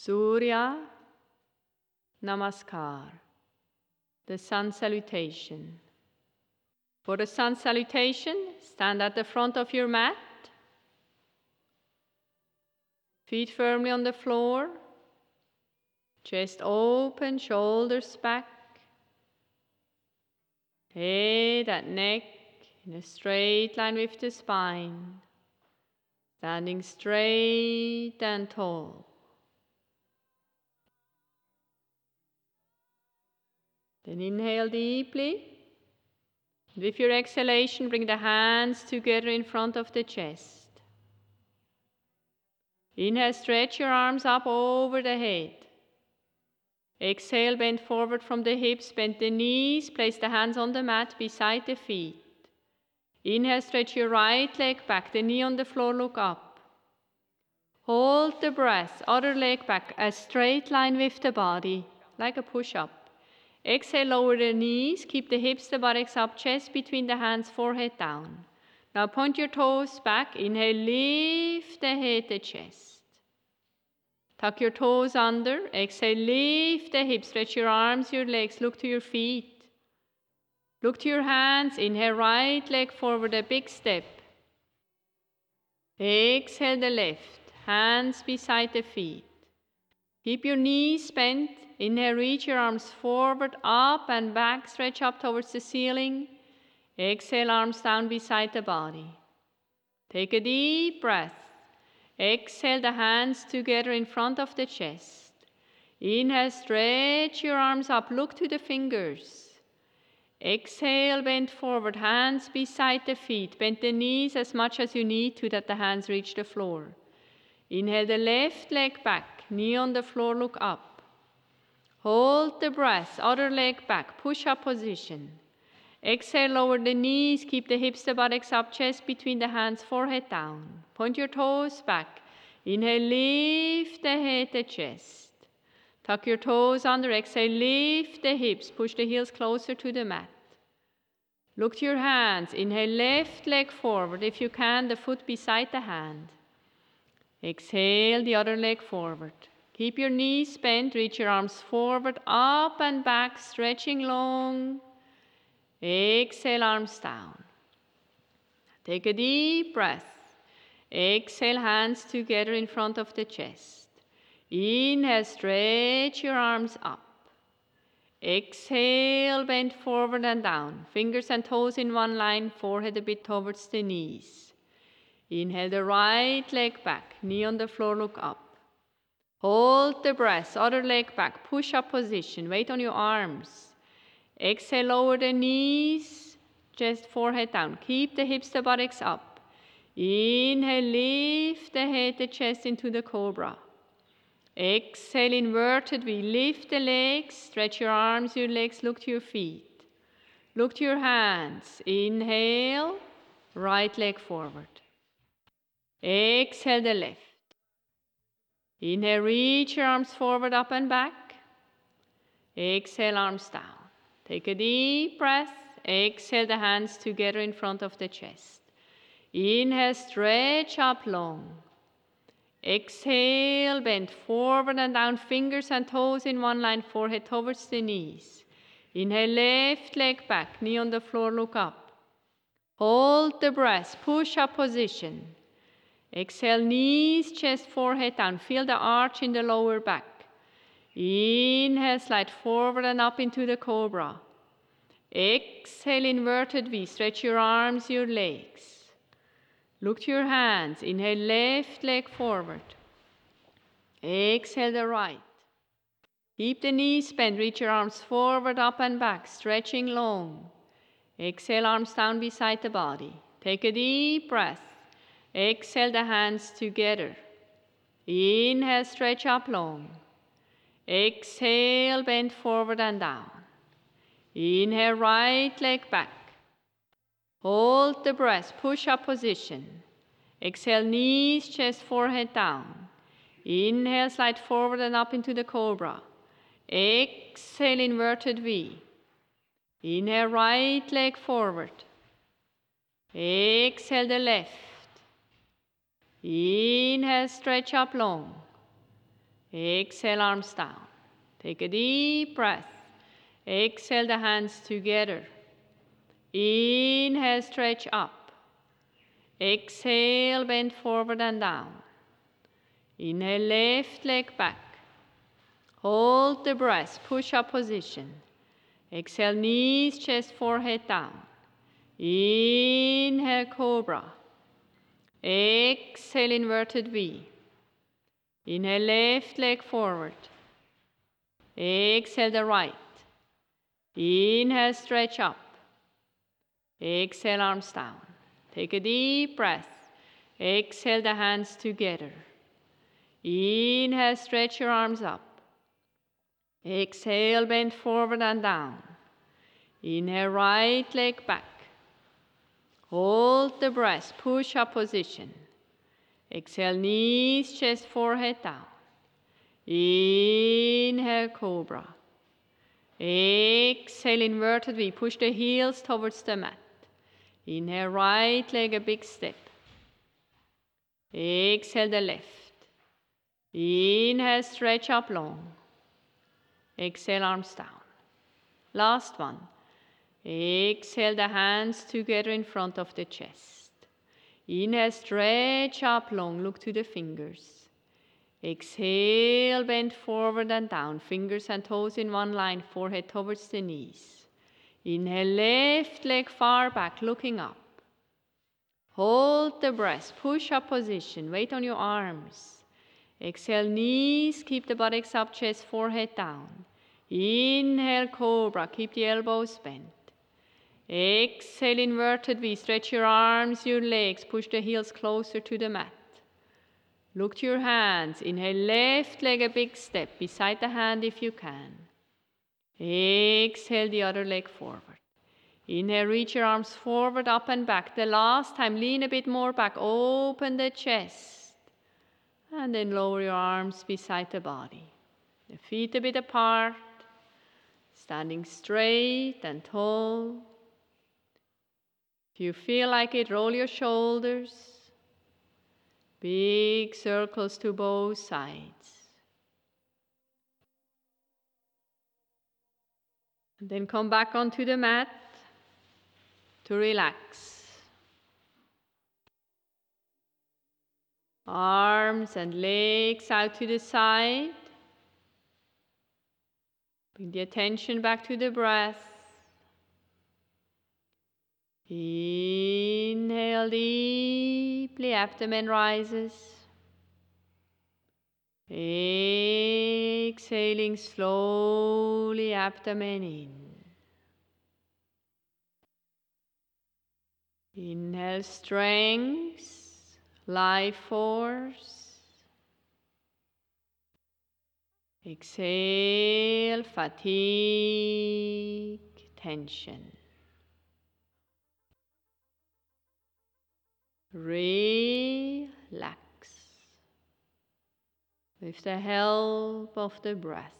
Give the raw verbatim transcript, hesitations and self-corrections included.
Surya Namaskar, the sun salutation. For the sun salutation, stand at the front of your mat, feet firmly on the floor, chest open, shoulders back, head and neck in a straight line with the spine, standing straight and tall. Then inhale deeply. With your exhalation, bring the hands together in front of the chest. Inhale, stretch your arms up over the head. Exhale, bend forward from the hips, bend the knees, place the hands on the mat beside the feet. Inhale, stretch your right leg back, the knee on the floor, look up. Hold the breath, other leg back, a straight line with the body, like a push-up. Exhale, lower the knees, keep the hips, the buttocks up, chest between the hands, forehead down. Now point your toes back, inhale, lift the head, the chest. Tuck your toes under, exhale, lift the hips, stretch your arms, your legs, look to your feet. Look to your hands, inhale, right leg forward, a big step. Exhale the left, hands beside the feet. Keep your knees bent. Inhale, reach your arms forward, up and back, stretch up towards the ceiling. Exhale, arms down beside the body. Take a deep breath. Exhale, the hands together in front of the chest. Inhale, stretch your arms up, look to the fingers. Exhale, bend forward, hands beside the feet. Bend the knees as much as you need to that the hands reach the floor. Inhale, the left leg back, knee on the floor, look up. Hold the breath, other leg back, push-up position. Exhale, lower the knees, keep the hips, the buttocks up, chest between the hands, forehead down. Point your toes back. Inhale, lift the head, the chest. Tuck your toes under, exhale, lift the hips, push the heels closer to the mat. Look to your hands. Inhale, left leg forward, if you can, the foot beside the hand. Exhale, the other leg forward. Keep your knees bent, reach your arms forward, up and back, stretching long. Exhale, arms down. Take a deep breath. Exhale, hands together in front of the chest. Inhale, stretch your arms up. Exhale, bend forward and down. Fingers and toes in one line, forehead a bit towards the knees. Inhale, the right leg back, knee on the floor, look up. Hold the breath, other leg back, push-up position, weight on your arms. Exhale, lower the knees, chest, forehead down. Keep the hips, the buttocks up. Inhale, lift the head, the chest into the cobra. Exhale, inverted V. Lift the legs, stretch your arms, your legs, look to your feet. Look to your hands. Inhale, right leg forward. Exhale, the left. Inhale, reach your arms forward, up and back. Exhale, arms down. Take a deep breath. Exhale, the hands together in front of the chest. Inhale, stretch up long. Exhale, bend forward and down, fingers and toes in one line, forehead towards the knees. Inhale, left leg back, knee on the floor, look up. Hold the breath, push-up position. Exhale, knees, chest, forehead down. Feel the arch in the lower back. Inhale, slide forward and up into the cobra. Exhale, inverted V. Stretch your arms, your legs. Look to your hands. Inhale, left leg forward. Exhale, the right. Keep the knees bent. Reach your arms forward, up and back, stretching long. Exhale, arms down beside the body. Take a deep breath. Exhale, the hands together. Inhale, stretch up long. Exhale, bend forward and down. Inhale, right leg back. Hold the breath, push-up position. Exhale, knees, chest, forehead down. Inhale, slide forward and up into the cobra. Exhale, inverted V. Inhale, right leg forward. Exhale, the left. Inhale, stretch up long. Exhale, arms down. Take a deep breath. Exhale, the hands together. Inhale, stretch up. Exhale, bend forward and down. Inhale, left leg back. Hold the breath, push-up position. Exhale, knees, chest, forehead down. Inhale, cobra. Exhale, inverted V. Inhale, left leg forward. Exhale, the right. Inhale, stretch up. Exhale, arms down. Take a deep breath. Exhale, the hands together. Inhale, stretch your arms up. Exhale, bend forward and down. Inhale, right leg back. Hold the breath, push-up position. Exhale, knees, chest, forehead down. Inhale, cobra. Exhale, inverted V. Push the heels towards the mat. Inhale, right leg, a big step. Exhale, the left. Inhale, stretch up long. Exhale, arms down. Last one. Exhale, the hands together in front of the chest. Inhale, stretch up long, look to the fingers. Exhale, bend forward and down, fingers and toes in one line, forehead towards the knees. Inhale, left leg far back, looking up. Hold the breath, push up position, weight on your arms. Exhale, knees, keep the buttocks up, chest, forehead down. Inhale, cobra, keep the elbows bent. Exhale, inverted V, stretch your arms, your legs, push the heels closer to the mat. Look to your hands. Inhale, left leg, a big step, beside the hand if you can. Exhale, the other leg forward. Inhale, reach your arms forward, up and back. The last time, lean a bit more back, open the chest. And then lower your arms beside the body. The feet a bit apart, standing straight and tall. If you feel like it, roll your shoulders. Big circles to both sides. And then come back onto the mat to relax. Arms and legs out to the side. Bring the attention back to the breath. Inhale deeply, abdomen rises. Exhaling slowly, abdomen in. Inhale, strength, life force. Exhale, fatigue, tension. Relax with the help of the breath.